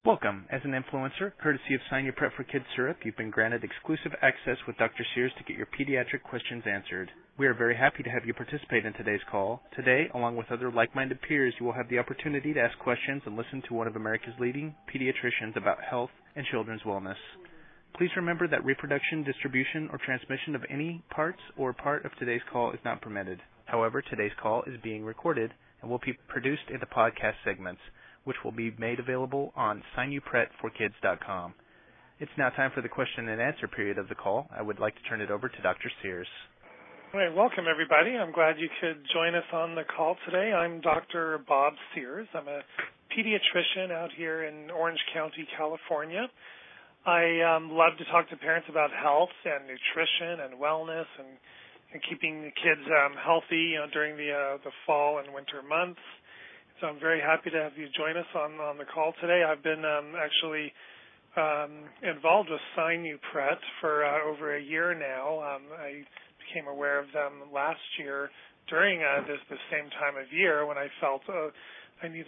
Welcome. As an influencer, courtesy of Sign Your Prep for Kids Syrup, you've been granted exclusive access with Dr. Sears to get your pediatric questions answered. We are very happy to have you participate in today's call. Today, along with other like-minded peers, you will have the opportunity to ask questions and listen to one of America's leading pediatricians about health and children's wellness. Please remember that reproduction, distribution, or transmission of any parts or part of today's call is not permitted. However, today's call is being recorded and will be produced into podcast segments, which will be made available on signyoupretforkids.com. It's now time for the question and answer period of the call. I would like to turn it over to Dr. Sears. All right, welcome everybody. I'm glad you could join us on the call today. I'm Dr. Bob Sears. I'm a pediatrician out here in Orange County, California. I love to talk to parents about health and nutrition and wellness and keeping the kids healthy, during the fall and winter months. So I'm very happy to have you join us on the call today. I've been actually involved with Sign You Pret for over a year now. I became aware of them last year during this same time of year when I felt I needed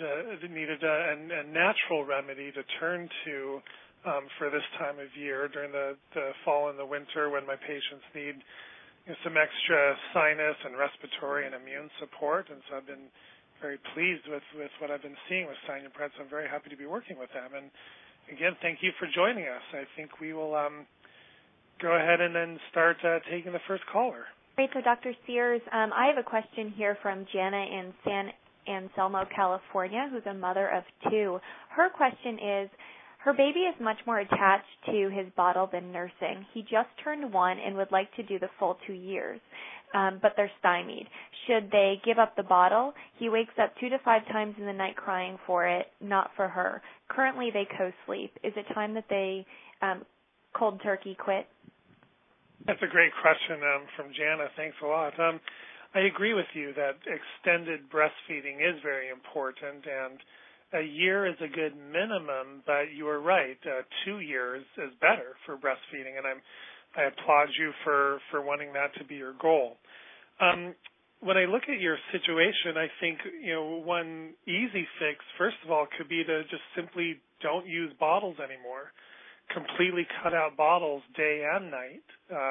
a natural remedy to turn to for this time of year during the fall and the winter when my patients need some extra sinus and respiratory and immune support. And so I've been very pleased with what I've been seeing with Sign Your Pret, so I'm very happy to be working with them. And again, thank you for joining us. I think we will go ahead and then start taking the first caller. Great. So Dr. Sears, I have a question here from Jana in San Anselmo, California, who's a mother of two. Her question is, her baby is much more attached to his bottle than nursing. He just turned 1 and would like to do the full 2 years. But they're stymied. Should they give up the bottle? He wakes up 2 to 5 times in the night crying for it, not for her. Currently, they co-sleep. Is it time that they cold turkey quit? That's a great question from Jana. Thanks a lot. I agree with you that extended breastfeeding is very important, and a year is a good minimum, but you are right. 2 years is better for breastfeeding, and I applaud you for wanting that to be your goal. When I look at your situation, I think, one easy fix, first of all, could be to just simply don't use bottles anymore. Completely cut out bottles day and night.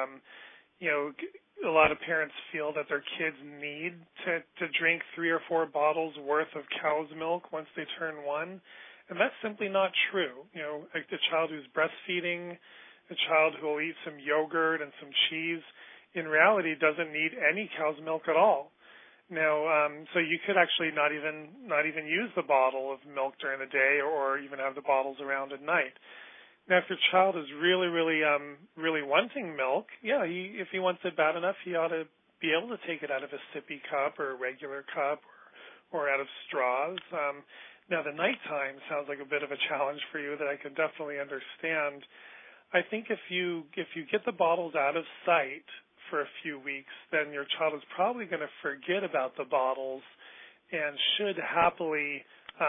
A lot of parents feel that their kids need to drink 3 or 4 bottles worth of cow's milk once they turn 1, and that's simply not true. Like the child who's breastfeeding, a child who will eat some yogurt and some cheese, in reality doesn't need any cow's milk at all. Now, so you could actually not even use the bottle of milk during the day, or even have the bottles around at night. Now, if your child is really wanting milk, if he wants it bad enough, he ought to be able to take it out of a sippy cup or a regular cup or out of straws. Now, the nighttime sounds like a bit of a challenge for you that I can definitely understand. I think if you get the bottles out of sight for a few weeks, then your child is probably going to forget about the bottles and should happily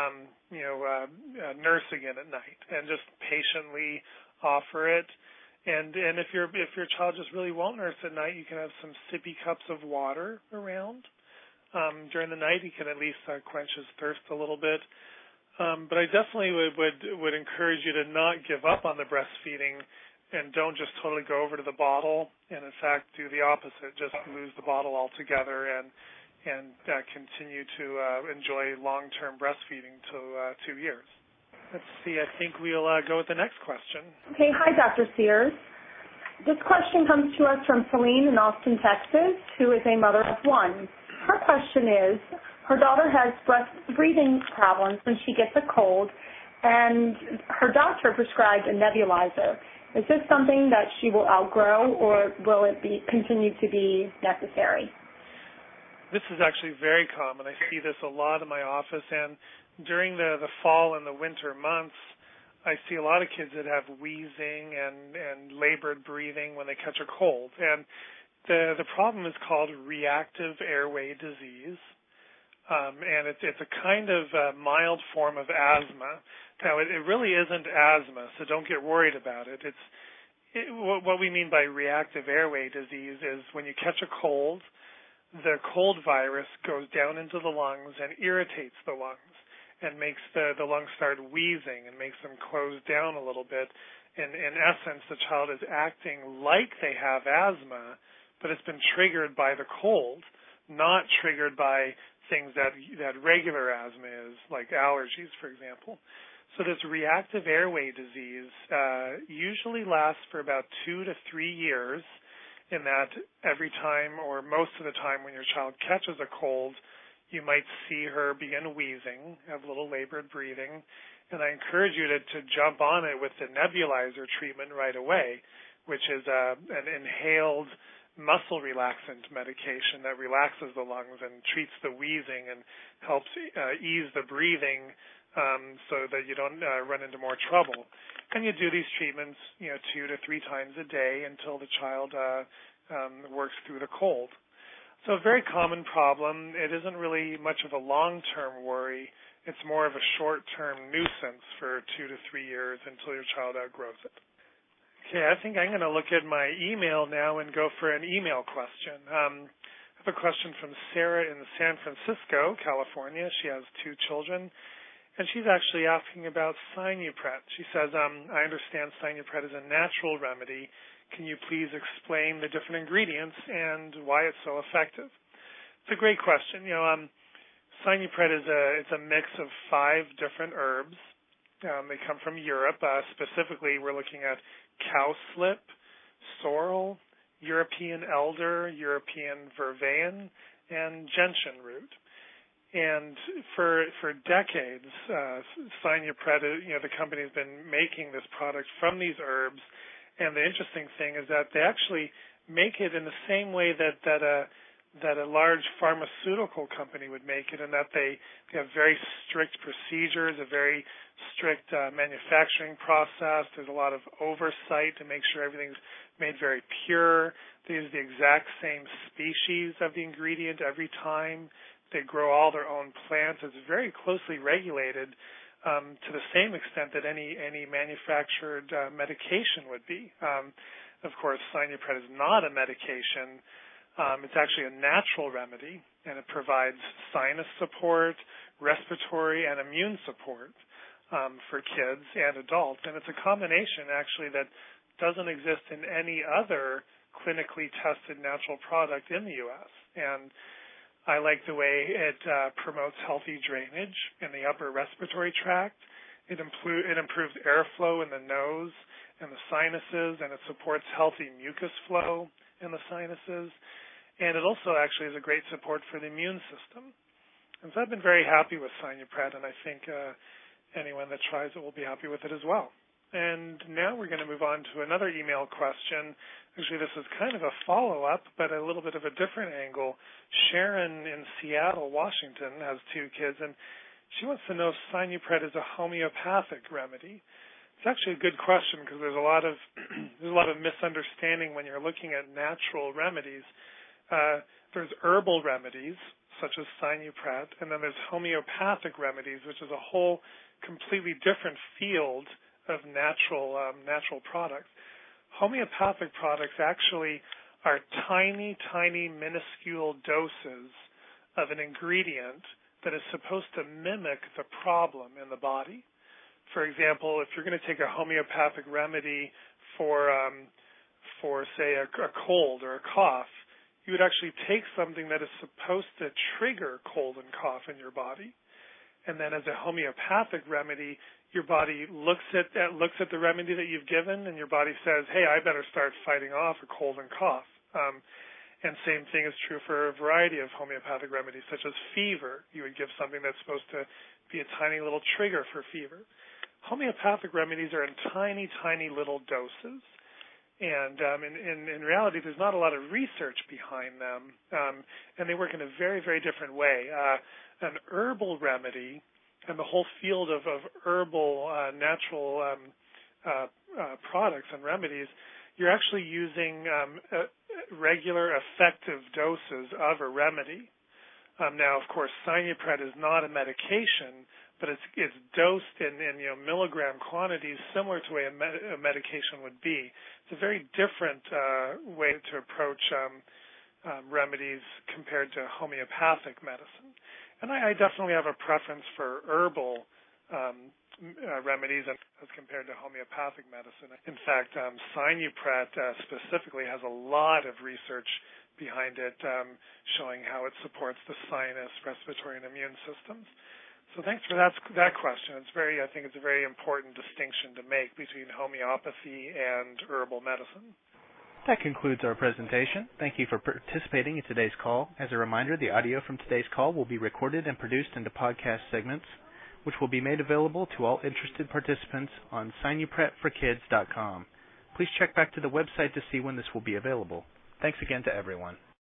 nurse again at night and just patiently offer it. And if your child just really won't nurse at night, you can have some sippy cups of water around. During the night, he can at least quench his thirst a little bit. But I definitely would encourage you to not give up on the breastfeeding and don't just totally go over to the bottle, and in fact do the opposite, just lose the bottle altogether and continue to enjoy long-term breastfeeding till 2 years. Let's see, I think we'll go with the next question. Okay, hi Dr. Sears. This question comes to us from Celine in Austin, Texas, who is a mother of 1. Her question is, her daughter has breathing problems when she gets a cold, and her doctor prescribed a nebulizer. Is this something that she will outgrow, or will it continue to be necessary? This is actually very common. I see this a lot in my office, and during the fall and the winter months, I see a lot of kids that have wheezing and labored breathing when they catch a cold. And the problem is called reactive airway disease. And it's a kind of mild form of asthma. Now, it really isn't asthma, so don't get worried about it. What we mean by reactive airway disease is when you catch a cold, the cold virus goes down into the lungs and irritates the lungs. and makes the lungs start wheezing and makes them close down a little bit. And in essence, the child is acting like they have asthma, but it's been triggered by the cold, not triggered by things that regular asthma is, like allergies, for example. So this reactive airway disease usually lasts for about 2 to 3 years, in that every time or most of the time when your child catches a cold, you might see her begin wheezing, have a little labored breathing, and I encourage you to jump on it with the nebulizer treatment right away, which is an inhaled muscle relaxant medication that relaxes the lungs and treats the wheezing and helps ease the breathing so that you don't run into more trouble. And you do these treatments, 2 to 3 times a day until the child works through the cold. So a very common problem. It isn't really much of a long-term worry. It's more of a short-term nuisance for 2 to 3 years until your child outgrows it. Okay, I think I'm going to look at my email now and go for an email question. I have a question from Sarah in San Francisco, California. She has 2 children, and she's actually asking about Sinupret. She says, I understand Sinupret is a natural remedy. Can you please explain the different ingredients and why it's so effective? It's a great question. Sinupret is a mix of 5 different herbs. They come from Europe. Specifically, we're looking at cowslip, sorrel, European elder, European vervain, and gentian root. And for decades, Sinupret, the company has been making this product from these herbs. And the interesting thing is that they actually make it in the same way that a large pharmaceutical company would make it, in that they have very strict procedures, a very strict manufacturing process. There's a lot of oversight to make sure everything's made very pure. They use the exact same species of the ingredient every time. They grow all their own plants. It's very closely regulated to the same extent that any manufactured medication would be. Of course, Sinupret is not a medication. It's actually a natural remedy, and it provides sinus support, respiratory, and immune support for kids and adults. And it's a combination, actually, that doesn't exist in any other clinically tested natural product in the U.S. And I like the way it promotes healthy drainage in the upper respiratory tract. It improves airflow in the nose and the sinuses, and it supports healthy mucus flow in the sinuses. And it also actually is a great support for the immune system. And so I've been very happy with Sinupret, and I think anyone that tries it will be happy with it as well. And now we're going to move on to another email question. Actually, this is kind of a follow-up, but a little bit of a different angle. Sharon in Seattle, Washington, has 2 kids, and she wants to know if Sinupret is a homeopathic remedy. It's actually a good question because there's a lot of misunderstanding when you're looking at natural remedies. There's herbal remedies, such as Sinupret, and then there's homeopathic remedies, which is a whole completely different field of natural products. Homeopathic products actually are tiny, tiny, minuscule doses of an ingredient that is supposed to mimic the problem in the body. For example, if you're going to take a homeopathic remedy for say, a cold or a cough, you would actually take something that is supposed to trigger cold and cough in your body. And then as a homeopathic remedy, your body looks at the remedy that you've given, and your body says, hey, I better start fighting off a cold and cough. And same thing is true for a variety of homeopathic remedies, such as fever. You would give something that's supposed to be a tiny little trigger for fever. Homeopathic remedies are in tiny, tiny little doses. And in reality, there's not a lot of research behind them, and they work in a very, very different way. An herbal remedy and the whole field of herbal natural products and remedies, you're actually using regular effective doses of a remedy. Now, of course, Sinupret is not a medication, but it's dosed in milligram quantities similar to the way a medication would be. It's a very different way to approach remedies compared to homeopathic medicine. And I definitely have a preference for herbal remedies as compared to homeopathic medicine. In fact, Sinupret specifically has a lot of research behind it showing how it supports the sinus, respiratory, and immune systems. So thanks for that question. I think it's a very important distinction to make between homeopathy and herbal medicine. That concludes our presentation. Thank you for participating in today's call. As a reminder, the audio from today's call will be recorded and produced into podcast segments, which will be made available to all interested participants on SinupretForKids.com. Please check back to the website to see when this will be available. Thanks again to everyone.